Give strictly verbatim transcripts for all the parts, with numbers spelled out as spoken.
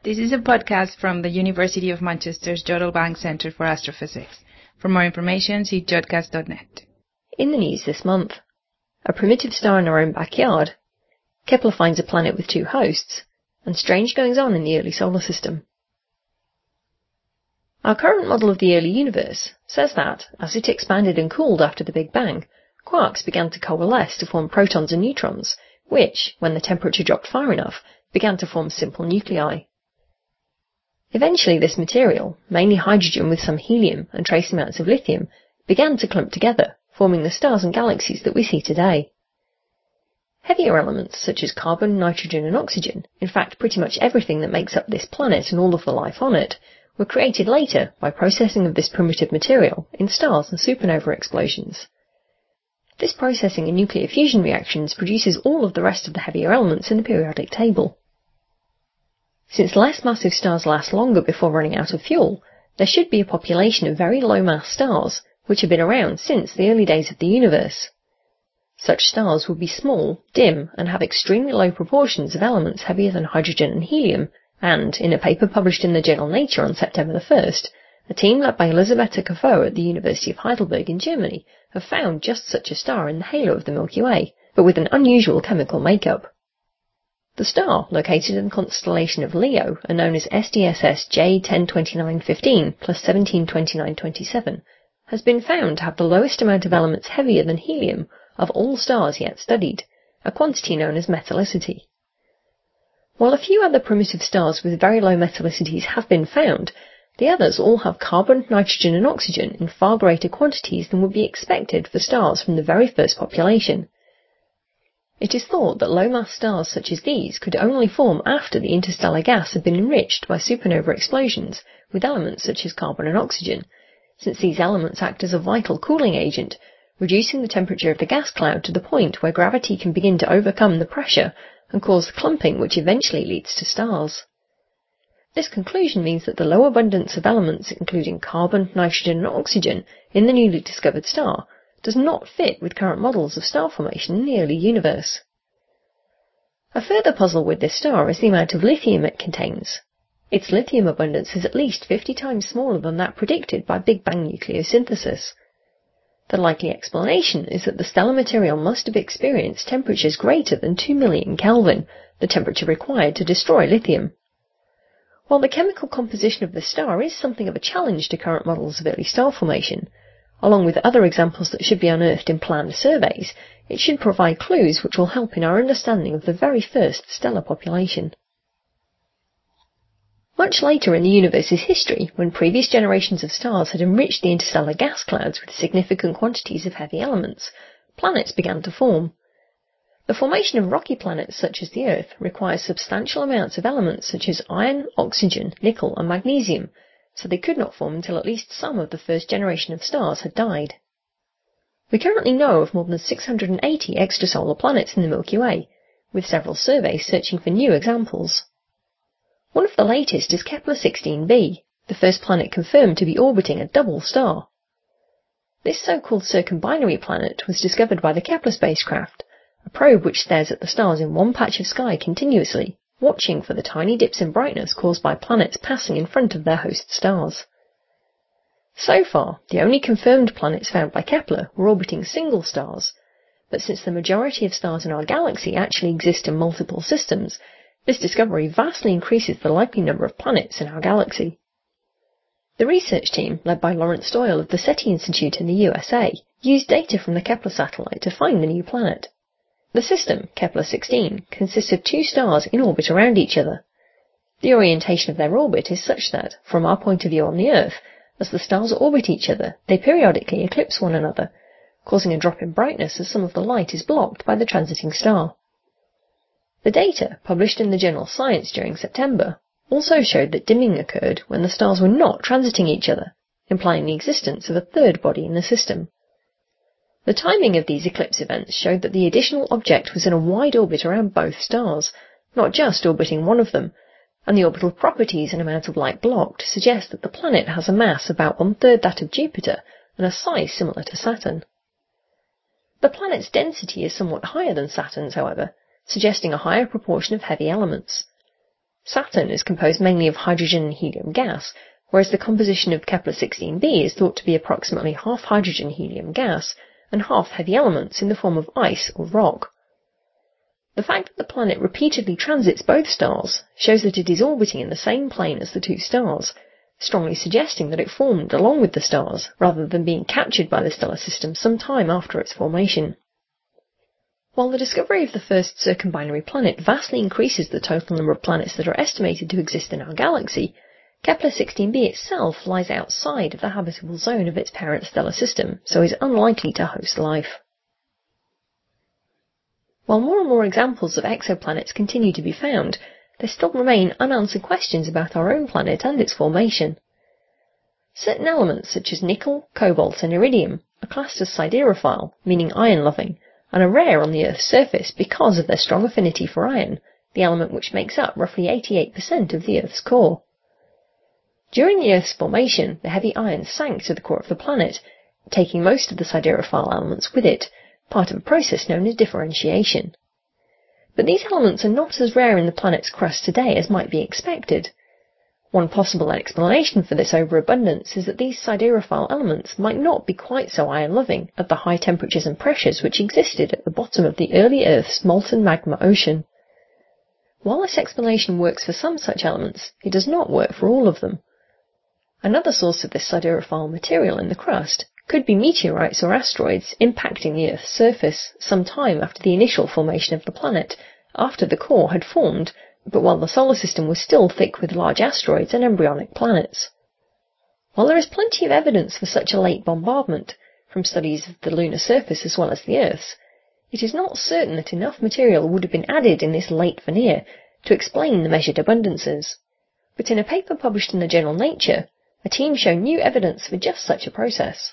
This is a podcast from the University of Manchester's Jodrell Bank Centre for Astrophysics. For more information, see jodcast dot net. In the news this month, a primitive star in our own backyard, Kepler finds a planet with two hosts, and strange goings-on in the early solar system. Our current model of the early universe says that, as it expanded and cooled after the Big Bang, quarks began to coalesce to form protons and neutrons, which, when the temperature dropped far enough, began to form simple nuclei. Eventually this material, mainly hydrogen with some helium and trace amounts of lithium, began to clump together, forming the stars and galaxies that we see today. Heavier elements such as carbon, nitrogen and oxygen, in fact pretty much everything that makes up this planet and all of the life on it, were created later by processing of this primitive material in stars and supernova explosions. This processing in nuclear fusion reactions produces all of the rest of the heavier elements in the periodic table. Since less massive stars last longer before running out of fuel, there should be a population of very low-mass stars, which have been around since the early days of the universe. Such stars would be small, dim, and have extremely low proportions of elements heavier than hydrogen and helium, and, in a paper published in the journal Nature on September the first, a team led by Elisabetta Kaffour at the University of Heidelberg in Germany have found just such a star in the halo of the Milky Way, but with an unusual chemical makeup. The star, located in the constellation of Leo and known as S D S S J ten twenty-nine fifteen plus seventeen twenty-nine twenty-seven, has been found to have the lowest amount of elements heavier than helium of all stars yet studied, a quantity known as metallicity. While a few other primitive stars with very low metallicities have been found, the others all have carbon, nitrogen and oxygen in far greater quantities than would be expected for stars from the very first population. It is thought that low-mass stars such as these could only form after the interstellar gas had been enriched by supernova explosions with elements such as carbon and oxygen, since these elements act as a vital cooling agent, reducing the temperature of the gas cloud to the point where gravity can begin to overcome the pressure and cause the clumping which eventually leads to stars. This conclusion means that the low abundance of elements including carbon, nitrogen and oxygen in the newly discovered star does not fit with current models of star formation in the early universe. A further puzzle with this star is the amount of lithium it contains. Its lithium abundance is at least fifty times smaller than that predicted by Big Bang nucleosynthesis. The likely explanation is that the stellar material must have experienced temperatures greater than two million Kelvin, the temperature required to destroy lithium. While the chemical composition of the star is something of a challenge to current models of early star formation, along with other examples that should be unearthed in planned surveys, it should provide clues which will help in our understanding of the very first stellar population. Much later in the universe's history, when previous generations of stars had enriched the interstellar gas clouds with significant quantities of heavy elements, planets began to form. The formation of rocky planets such as the Earth requires substantial amounts of elements such as iron, oxygen, nickel and magnesium, so they could not form until at least some of the first generation of stars had died. We currently know of more than six hundred eighty extrasolar planets in the Milky Way, with several surveys searching for new examples. One of the latest is Kepler sixteen b, the first planet confirmed to be orbiting a double star. This so-called circumbinary planet was discovered by the Kepler spacecraft, a probe which stares at the stars in one patch of sky continuously, watching for the tiny dips in brightness caused by planets passing in front of their host stars. So far, the only confirmed planets found by Kepler were orbiting single stars, but since the majority of stars in our galaxy actually exist in multiple systems, this discovery vastly increases the likely number of planets in our galaxy. The research team, led by Lawrence Doyle of the SETI Institute in the U S A, used data from the Kepler satellite to find the new planet. The system, Kepler sixteen, consists of two stars in orbit around each other. The orientation of their orbit is such that, from our point of view on the Earth, as the stars orbit each other, they periodically eclipse one another, causing a drop in brightness as some of the light is blocked by the transiting star. The data, published in the journal Science during September, also showed that dimming occurred when the stars were not transiting each other, implying the existence of a third body in the system. The timing of these eclipse events showed that the additional object was in a wide orbit around both stars, not just orbiting one of them, and the orbital properties and amount of light blocked suggest that the planet has a mass about one-third that of Jupiter and a size similar to Saturn. The planet's density is somewhat higher than Saturn's, however, suggesting a higher proportion of heavy elements. Saturn is composed mainly of hydrogen and helium gas, whereas the composition of Kepler sixteen b is thought to be approximately half hydrogen-helium gas and half heavy elements in the form of ice or rock. The fact that the planet repeatedly transits both stars shows that it is orbiting in the same plane as the two stars, strongly suggesting that it formed along with the stars rather than being captured by the stellar system some time after its formation. While the discovery of the first circumbinary planet vastly increases the total number of planets that are estimated to exist in our galaxy, Kepler sixteen b itself lies outside of the habitable zone of its parent stellar system, so is unlikely to host life. While more and more examples of exoplanets continue to be found, there still remain unanswered questions about our own planet and its formation. Certain elements such as nickel, cobalt and iridium are classed as siderophile, meaning iron-loving, and are rare on the Earth's surface because of their strong affinity for iron, the element which makes up roughly eighty-eight percent of the Earth's core. During the Earth's formation, the heavy iron sank to the core of the planet, taking most of the siderophile elements with it, part of a process known as differentiation. But these elements are not as rare in the planet's crust today as might be expected. One possible explanation for this overabundance is that these siderophile elements might not be quite so iron-loving at the high temperatures and pressures which existed at the bottom of the early Earth's molten magma ocean. While this explanation works for some such elements, it does not work for all of them. Another source of this siderophile material in the crust could be meteorites or asteroids impacting the Earth's surface some time after the initial formation of the planet, after the core had formed, but while the solar system was still thick with large asteroids and embryonic planets. While there is plenty of evidence for such a late bombardment, from studies of the lunar surface as well as the Earth's, it is not certain that enough material would have been added in this late veneer to explain the measured abundances. But in a paper published in the journal Nature, a team show new evidence for just such a process.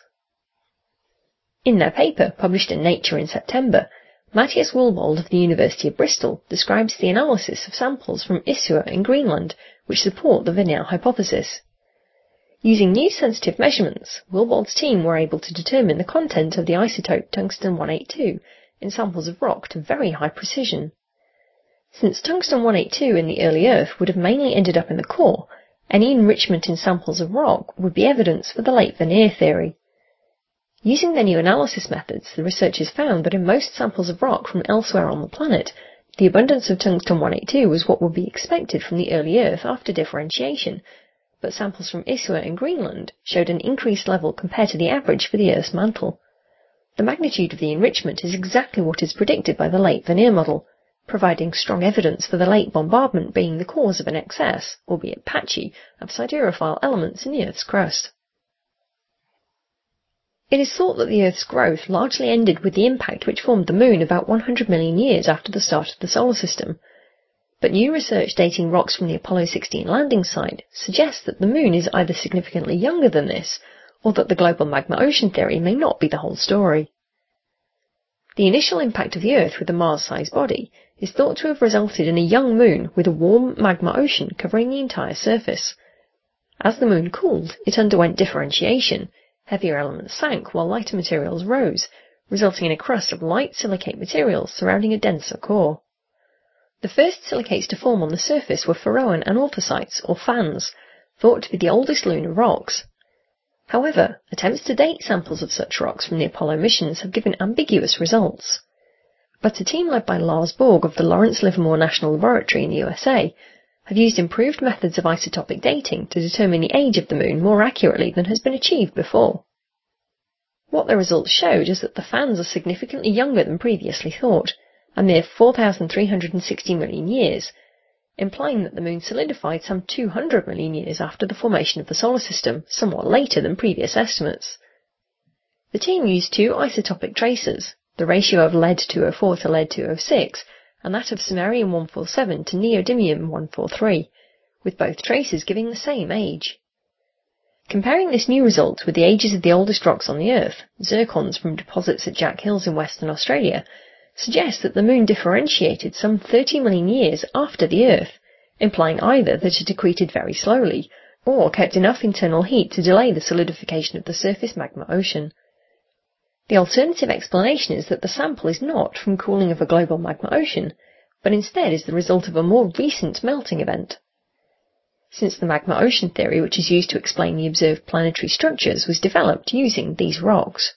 In their paper, published in Nature in September, Matthias Wilbold of the University of Bristol describes the analysis of samples from Isua in Greenland, which support the veneer hypothesis. Using new sensitive measurements, Wilbold's team were able to determine the content of the isotope tungsten one eighty-two in samples of rock to very high precision. Since tungsten one eighty-two in the early Earth would have mainly ended up in the core, any enrichment in samples of rock would be evidence for the late veneer theory. Using their new analysis methods, the researchers found that in most samples of rock from elsewhere on the planet, the abundance of tungsten one eighty-two was what would be expected from the early Earth after differentiation, but samples from Isua in Greenland showed an increased level compared to the average for the Earth's mantle. The magnitude of the enrichment is exactly what is predicted by the late veneer model, providing strong evidence for the late bombardment being the cause of an excess, albeit patchy, of siderophile elements in the Earth's crust. It is thought that the Earth's growth largely ended with the impact which formed the Moon about one hundred million years after the start of the solar system. But new research dating rocks from the Apollo sixteen landing site suggests that the Moon is either significantly younger than this, or that the global magma ocean theory may not be the whole story. The initial impact of the Earth with a Mars-sized body is thought to have resulted in a young Moon with a warm magma ocean covering the entire surface. As the Moon cooled, it underwent differentiation. Heavier elements sank while lighter materials rose, resulting in a crust of light silicate materials surrounding a denser core. The first silicates to form on the surface were Pharoan anorthosites, or fans, thought to be the oldest lunar rocks. However, attempts to date samples of such rocks from the Apollo missions have given ambiguous results. But a team led by Lars Borg of the Lawrence Livermore National Laboratory in the U S A have used improved methods of isotopic dating to determine the age of the Moon more accurately than has been achieved before. What the results showed is that the fans are significantly younger than previously thought, a mere four thousand three hundred sixty million years, implying that the Moon solidified some two hundred million years after the formation of the solar system, somewhat later than previous estimates. The team used two isotopic tracers, the ratio of lead two oh four to lead two oh six, and that of samarium one forty-seven to neodymium one forty-three, with both traces giving the same age. Comparing this new result with the ages of the oldest rocks on the Earth, zircons from deposits at Jack Hills in Western Australia, suggests that the Moon differentiated some thirty million years after the Earth, implying either that it accreted very slowly, or kept enough internal heat to delay the solidification of the surface magma ocean. The alternative explanation is that the sample is not from cooling of a global magma ocean, but instead is the result of a more recent melting event. Since the magma ocean theory, which is used to explain the observed planetary structures, was developed using these rocks.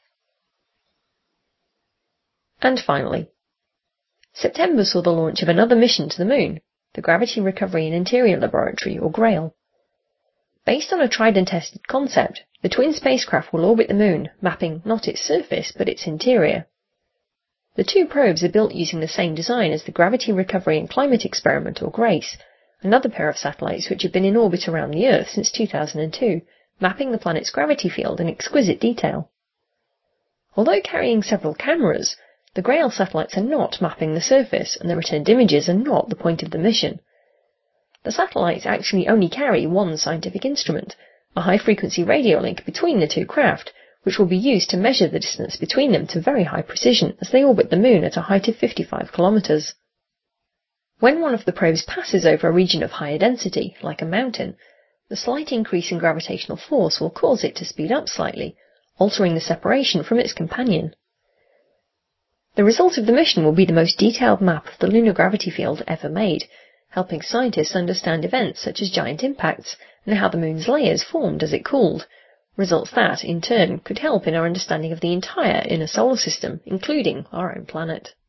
And finally, September saw the launch of another mission to the Moon, the Gravity Recovery and Interior Laboratory, or GRAIL. Based on a tried and tested concept, the twin spacecraft will orbit the Moon, mapping not its surface but its interior. The two probes are built using the same design as the Gravity Recovery and Climate Experiment, or GRACE, another pair of satellites which have been in orbit around the Earth since two thousand two, mapping the planet's gravity field in exquisite detail. Although carrying several cameras, the GRAIL satellites are not mapping the surface, and the returned images are not the point of the mission. The satellites actually only carry one scientific instrument, a high-frequency radio link between the two craft, which will be used to measure the distance between them to very high precision as they orbit the Moon at a height of fifty-five kilometres. When one of the probes passes over a region of higher density, like a mountain, the slight increase in gravitational force will cause it to speed up slightly, altering the separation from its companion. The result of the mission will be the most detailed map of the lunar gravity field ever made, helping scientists understand events such as giant impacts and how the Moon's layers formed as it cooled, results that, in turn, could help in our understanding of the entire inner solar system, including our own planet.